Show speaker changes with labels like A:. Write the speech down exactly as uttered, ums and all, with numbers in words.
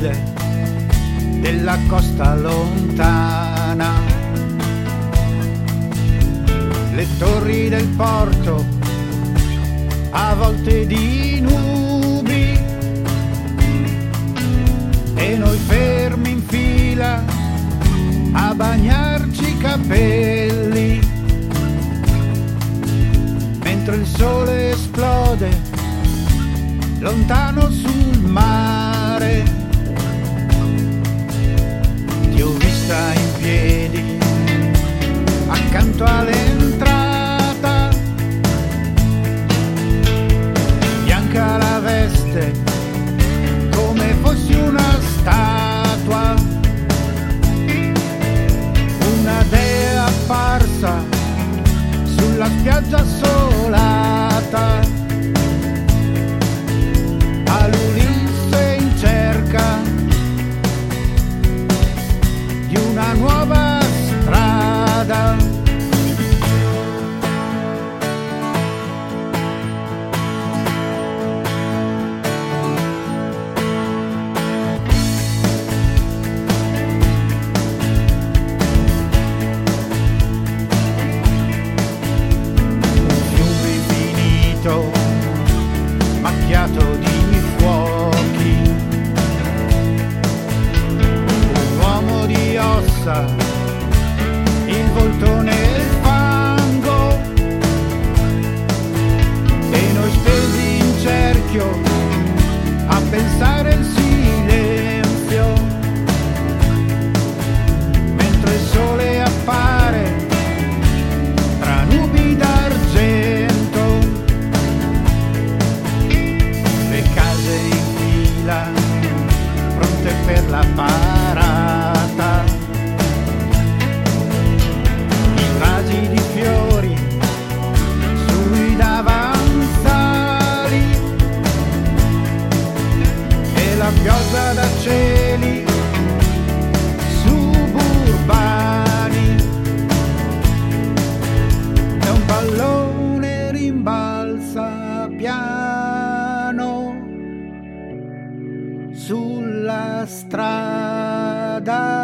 A: sponde della costa lontana, le torri del porto avvolte di nubi e noi fermi in fila a bagnarci i capelli mentre il sole esplode lontano sul mare. Ti ho vista in piedi accanto all'entrata, bianca la veste come fossi una statua, una dea apparsa sulla spiaggia assolata, all'Ulisse in cerca di una nuova strada. Macchiato di fuochi, un uomo di ossa, il volto nel fango e noi stesi in cerchio a pensare il silenzio mentre il sole appare tra nubi d'argento. Pronte per la parata, i vasi di fiori sui davanzali e la pioggia da cieli suburbani e un pallone rimbalza piano sulla strada.